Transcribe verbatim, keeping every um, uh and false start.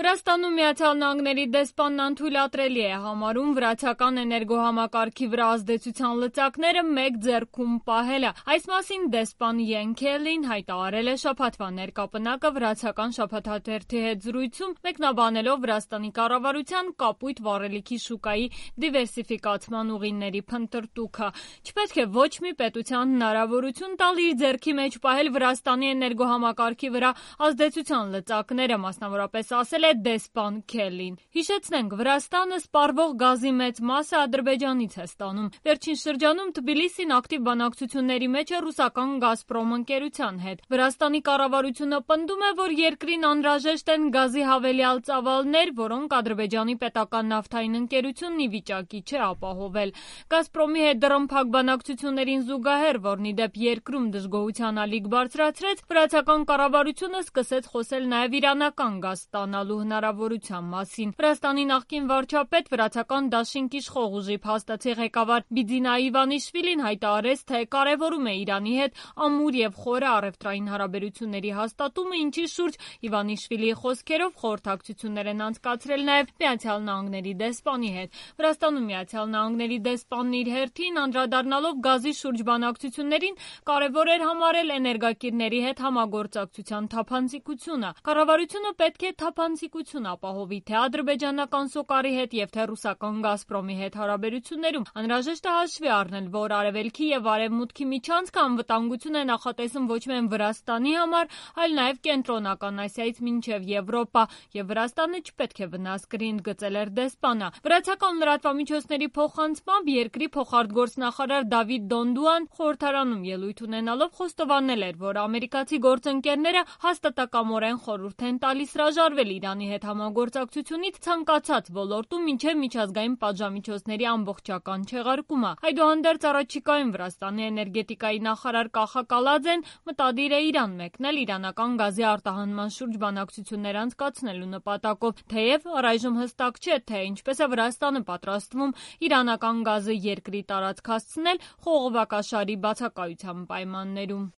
Վրաստանում Միացյալ Նահանգների դեսպանն անթույլատրելի է համարում վրացական էներգոհամակարգի վրա ազդեցության լծակները մեկ ձեռքում պահելը։ Այս մասին դեսպան Յեն Քելին հայտարարել է շաբաթվա ներկապնակը վրացական շաբաթաթերթի հետ զրույցում, մեկնաբանելով Վրաստանի կառավարության կապույտ վառելիքի շուկայի դիվերսիֆիկացման ուղիների փնտրտուքը։ Չպետք է ոչ մի պետության հնարավորություն տալ իր ձեռքի մեջ պահել Վրաստանի էներգոհամակարգի վրա ազդեցության լծակները, մասնավորապես ասել է դեսպան Քելին։ Հիշեցնենք, Վրաստանը սպառվող գազի մեծ մասը Ադրբեջանից է ստանում։ Վերջին շրջանում Թբիլիսին ակտիվ բանակցությունների մեջ է ռուսական Գազպրոմ ընկերության հետ։ Վրաստանի կառավարությունը պնդում է, որ երկրին անհրաժեշտ են գազի հավելյալ ծավալներ, որոնք Ադրբեջանի պետական նավթային ընկերությունն ի վիճակի չէ ապահովել։ Գազպրոմի հետ դռնփակ բանակցություններին զուգահեռ, որն ի դեպ երկրում դժգոհության ալիք բարձրացրեց, վրացական կառավարությունը սկսեց խոսել նաև իրանական գազ ստանալու հնարավորության մասին։ Վրաստանի նախկին վարչապետ, վրացական դաշինք իշխող ուժի փաստացի ղեկավար Բիձինա Իվանիշվիլին հայտարարեց, թե կարևորում է Իրանի հետ ամուր եւ խորը առևտրային հարաբերությունների հաստատումը, ինչի շուրջ Իվանիշվիլիի խոսքերով խորհրդակցություններ են անցկացրել նաև Միացյալ Նահանգների դեսպանի հետ։ Վրաստանում Միացյալ Նահանգների դեսպանն իր հերթին անդրադառնալով գազի շուրջ բանակցություններին կարևոր էր համարել էներգակիրների հետ համագործակցության թափանցիկությունը։ Կառավարությունը պետք է թափանցիկություն ապահովի թե ադրբեջանական Սոկարի հետ եւ թե ռուսական Գազպրոմի հետ հարաբերություններում։ Անհրաժեշտ է հաշվի առնել, որ արևելքի եւ արևմուտքի միջանցքը անվտանգություն է նախատեսում ոչ միայն Վրաստանի համար, այլ նաեւ կենտրոնական Ասիայից մինչեւ Եվրոպա, եւ Վրաստանը չպետք է վնաս կրի, ընդգծել էր դեսպանը։ Վրացական լրատվամիջոցների փոխանցմամբ երկրի փոխարտգործնախարար Դավիթ Դոնդուան խորհրդարանում ելույթ ունենալով խոստովանել էր, որ ամերիկացի գործընկերները հաստատակամորեն խորհուրդ են տալիս հրաժարվել Իրանի հետ համագործակցությունից ցանկացած ոլորտում մինչև միջազգային պատժամիջոցների ամբողջական չեղարկումը։ Այդուհանդերձ առաջիկայում Վրաստանի էներգետիկայի նախարար Կախա Կալաձեն մտադիր է Իրան մեկնել իրանական գազի արտահանման շուրջ բանակցություններ անցկացնելու նպատակով, թեև առայժմ հստակ չէ, թե ինչպես է Վրաստանը պատրաստվում իրանական գազը երկրի տարածք հասցնել խողովակաշարի բացակայության պայմաններում։